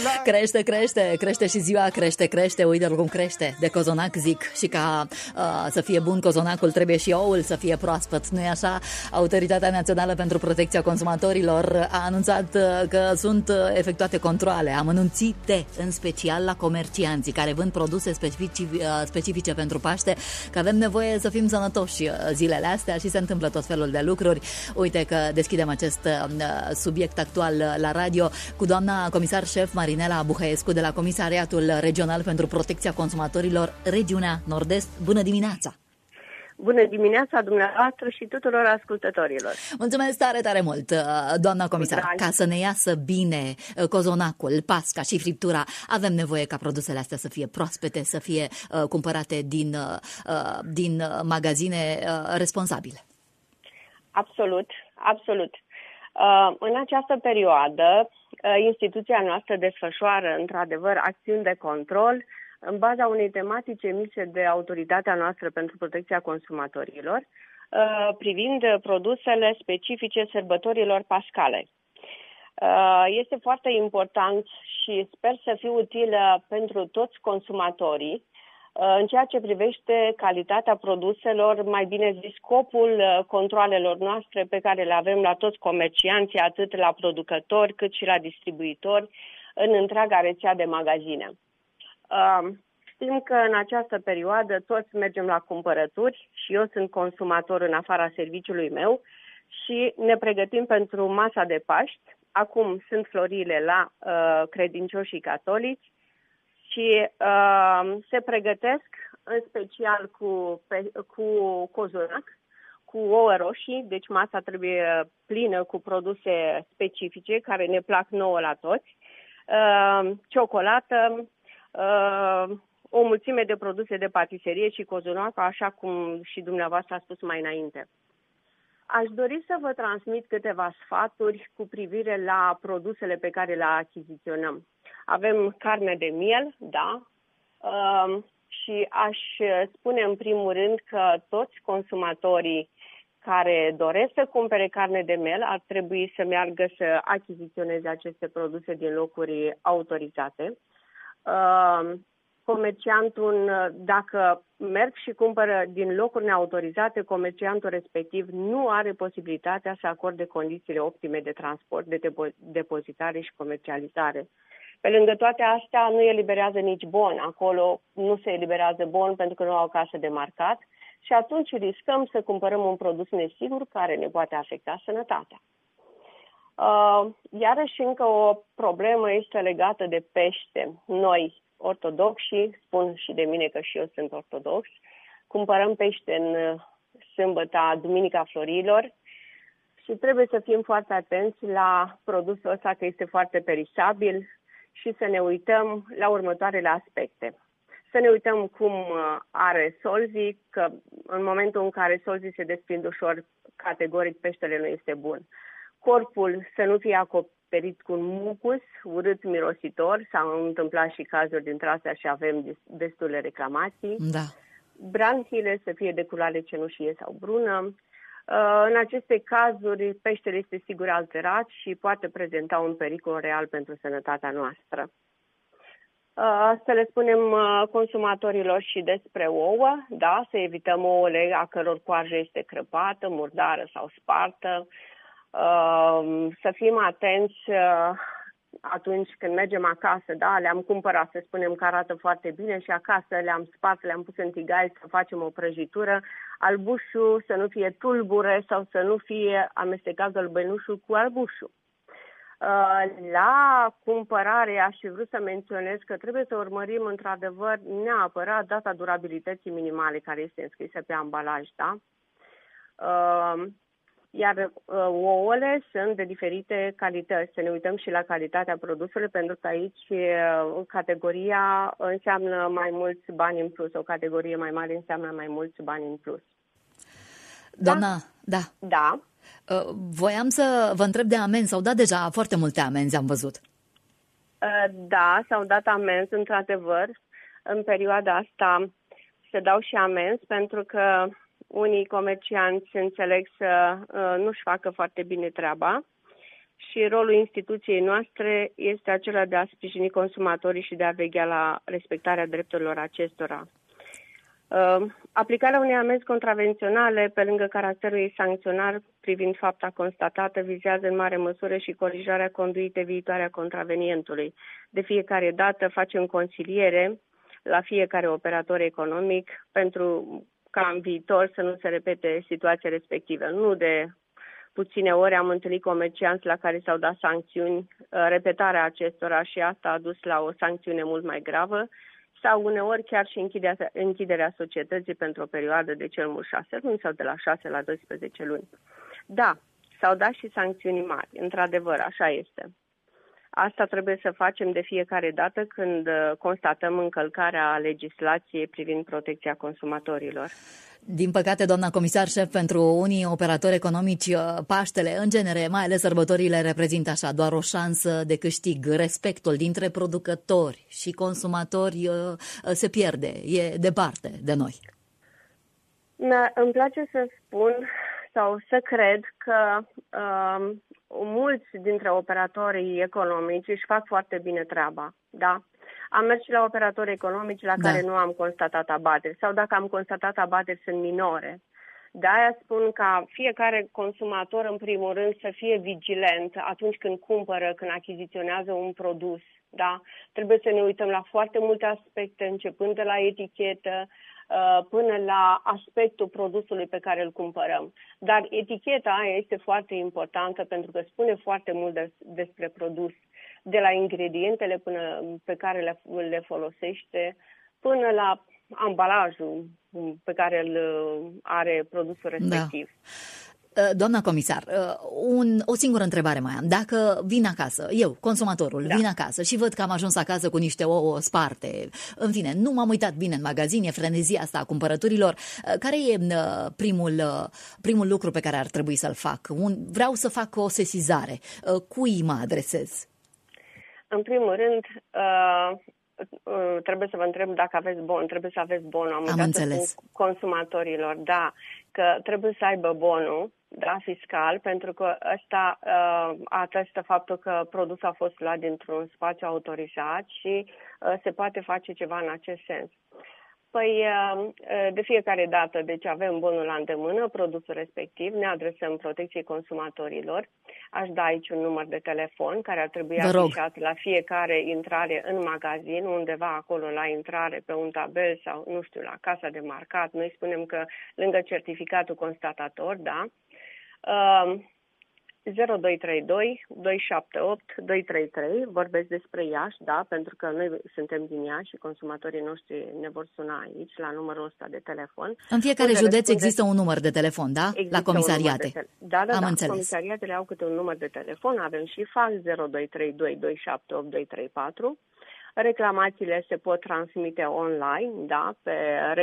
Crește și ziua, crește, uite-l cum crește. De cozonac zic. Și ca să fie bun cozonacul, trebuie și oul să fie proaspăt, nu-i așa? Autoritatea Națională pentru Protecția Consumatorilor a anunțat că sunt efectuate controale amănunțite, în special la comercianții care vând produse specifice pentru Paște, că avem nevoie să fim sănătoși zilele astea și se întâmplă tot felul de lucruri. Uite că deschidem acest subiect actual la radio cu doamna comisar șef Marinela Buhăescu de la Comisariatul Regional pentru Protecția Consumatorilor, Regiunea Nord-Est. Bună dimineața! Bună dimineața dumneavoastră și tuturor ascultătorilor! Mulțumesc tare mult, doamna comisar! Ca să ne iasă bine cozonacul, pasca și friptura, avem nevoie ca produsele astea să fie proaspete, să fie cumpărate din magazine responsabile. Absolut. În această perioadă, instituția noastră desfășoară într-adevăr acțiuni de control în baza unei tematici emise de Autoritatea noastră pentru Protecția Consumatorilor privind produsele specifice sărbătorilor pascale. Este foarte important și sper să fie utilă pentru toți consumatorii în ceea ce privește calitatea produselor, mai bine zis scopul controalelor noastre pe care le avem la toți comercianții, atât la producători cât și la distribuitori, în întreaga rețea de magazine. Știm că în această perioadă toți mergem la cumpărături și eu sunt consumator în afara serviciului meu și ne pregătim pentru masa de Paști. Acum sunt florile la credincioșii catolici și se pregătesc în special cu cozonac, cu ouă roșii, deci masa trebuie plină cu produse specifice care ne plac nouă la toți, ciocolată, o mulțime de produse de patiserie și cozonac, așa cum și dumneavoastră a spus mai înainte. Aș dori să vă transmit câteva sfaturi cu privire la produsele pe care le achiziționăm. Avem carne de miel, da, și aș spune în primul rând că toți consumatorii care doresc să cumpere carne de miel ar trebui să meargă să achiziționeze aceste produse din locuri autorizate. Comerciantul, dacă merg și cumpără din locuri neautorizate, comerciantul respectiv nu are posibilitatea să acorde condițiile optime de transport, de depozitare și comercializare. Pe lângă toate astea, nu eliberează nici bon. Acolo nu se eliberează bon pentru că nu au casă de marcat și atunci riscăm să cumpărăm un produs nesigur care ne poate afecta sănătatea. Iarăși încă o problemă este legată de pește. Noi, ortodoxi, spun și de mine că și eu sunt ortodox, cumpărăm pește în sâmbătă, Duminica Florilor și trebuie să fim foarte atenți la produsul ăsta că este foarte perisabil și să ne uităm la următoarele aspecte. Să ne uităm cum are solzii, că în momentul în care solzii se desprind ușor, categoric peștele nu este bun. Corpul să nu fie acoperit cu un mucus urât mirositor, s-au întâmplat și cazuri dintre astea și avem destule reclamații. Da. Branchiile să fie de culoare cenușie sau brună. În aceste cazuri, peștele este sigur alterat și poate prezenta un pericol real pentru sănătatea noastră. Să le spunem consumatorilor și despre ouă, da, să evităm ouăle a căror coajă este crăpată, murdară sau spartă. Să fim atenți atunci când mergem acasă, da, le-am cumpărat, să spunem că arată foarte bine și acasă le-am spart, le-am pus în tigaie să facem o prăjitură, albușul să nu fie tulbure sau să nu fie amestecat gălbenușul cu albușul. La cumpărare aș fi vrut să menționez că trebuie să urmărim într-adevăr neapărat data durabilității minimale care este înscrisă pe ambalaj, da? Iar ouăle sunt de diferite calități. Să ne uităm și la calitatea produsului, pentru că aici categoria înseamnă mai mulți bani în plus. O categorie mai mare înseamnă mai mulți bani în plus. Doamna, da. Da. Voiam să vă întreb de amenzi. S-au dat deja foarte multe amenzi, am văzut. Da, s-au dat amenzi, într-adevăr. În perioada asta se dau și amenzi, pentru că unii comercianți înțeleg să nu-și facă foarte bine treaba și rolul instituției noastre este acela de a sprijini consumatorii și de a veghea la respectarea drepturilor acestora. Aplicarea unei amenzi contravenționale, pe lângă caracterul ei sancționar privind fapta constatată, vizează în mare măsură și corijarea conduitei viitoare a contravenientului. De fiecare dată facem consiliere la fiecare operator economic pentru ca în viitor să nu se repete situația respectivă. Nu de puține ori am întâlnit comercianți la care s-au dat sancțiuni, repetarea acestora și asta a dus la o sancțiune mult mai gravă, sau uneori chiar și închiderea societății pentru o perioadă de cel mult 6 luni sau de la 6 la 12 luni. Da, s-au dat și sancțiuni mari, într-adevăr, așa este. Asta trebuie să facem de fiecare dată când constatăm încălcarea legislației privind protecția consumatorilor. Din păcate, doamna comisar șef, pentru unii operatori economici, Paștele, în genere, mai ales sărbătorile, reprezintă așa doar o șansă de câștig. Respectul dintre producători și consumatori se pierde, e departe de noi. Îmi place să spun sau să cred că mulți dintre operatorii economici își fac foarte bine treaba, da? Am mers și la operatori economici la care nu am constatat abateri sau dacă am constatat abateri sunt minore. De-aia spun ca fiecare consumator în primul rând să fie vigilent atunci când cumpără, când achiziționează un produs, da? Trebuie să ne uităm la foarte multe aspecte, începând de la etichetă până la aspectul produsului pe care îl cumpărăm. Dar eticheta aia este foarte importantă pentru că spune foarte mult despre produs, de la ingredientele până pe care le folosește, până la ambalajul pe care îl are produsul respectiv. Da. Doamna comisar, o singură întrebare mai am. Dacă vin acasă, eu, consumatorul, vin acasă și văd că am ajuns acasă cu niște ouă sparte, în fine, nu m-am uitat bine în magazin, e frenezia asta a cumpărăturilor, care e primul lucru pe care ar trebui să-l fac? Vreau să fac o sesizare. Cui mă adresez? În primul rând, trebuie să vă întreb dacă aveți bon. Trebuie să aveți bonul. Am înțeles. Consumatorilor, da, că trebuie să aibă bonul, da, fiscal, pentru că ăsta atestă faptul că produsul a fost luat dintr-un spațiu autorizat și se poate face ceva în acest sens. Păi, de fiecare dată, deci avem bonul la îndemână, produsul respectiv, ne adresăm protecției consumatorilor. Aș da aici un număr de telefon care ar trebui afișat la fiecare intrare în magazin, undeva acolo la intrare, pe un tabel sau, nu știu, la casa de marcat. Noi spunem că lângă certificatul constatator, da, 0232 278 233, vorbesc despre Iași, da, pentru că noi suntem din Iași și consumatorii noștri ne vor suna aici, la numărul ăsta de telefon. În fiecare județ există un număr de telefon, da? Există la comisariate. Da, comisariatele au câte un număr de telefon, avem și fax 0232 278 234. Reclamațiile se pot transmite online, da, pe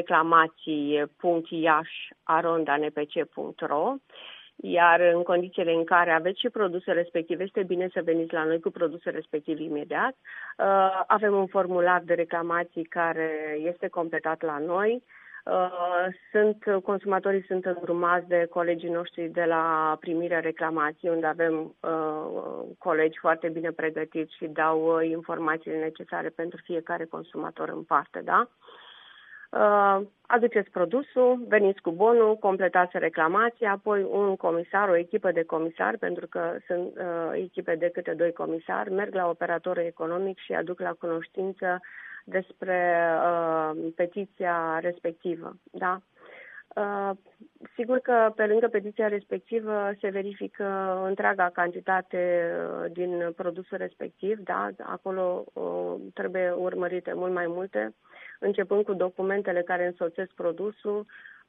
reclamații.iași@npc.ro. Iar în condițiile în care aveți și produsul respectiv, este bine să veniți la noi cu produsul respectiv imediat. Avem un formular de reclamații care este completat la noi. Consumatorii sunt îndrumați de colegii noștri de la primirea reclamației, unde avem colegi foarte bine pregătiți și dau informațiile necesare pentru fiecare consumator în parte, da? Aduceți produsul, veniți cu bonul, completați reclamația, apoi un comisar, o echipă de comisari, pentru că sunt echipe de câte 2 comisari, merg la operatorul economic și aduc la cunoștință despre petiția respectivă. Da? Sigur că pe lângă petiția respectivă se verifică întreaga cantitate din produsul respectiv, da? Acolo trebuie urmărite mult mai multe, începând cu documentele care însoțesc produsul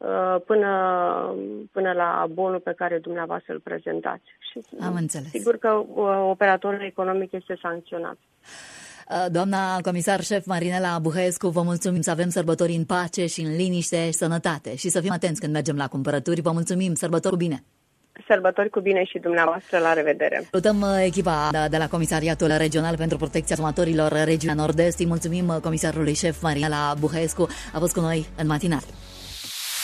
până la bonul pe care dumneavoastră îl prezentați. Și am înțeles. Sigur că operatorul economic este sancționat. Doamna comisar șef Marinela Buhăescu, vă mulțumim, să avem sărbători în pace și în liniște și sănătate și să fim atenți când mergem la cumpărături. Vă mulțumim, sărbători cu bine! Sărbători cu bine și dumneavoastră, la revedere! Salutăm echipa de la Comisariatul Regional pentru Protecția Consumatorilor Regiunea Nord-Est. Îi mulțumim comisarului șef Marinela Buhăescu, a fost cu noi în matinal.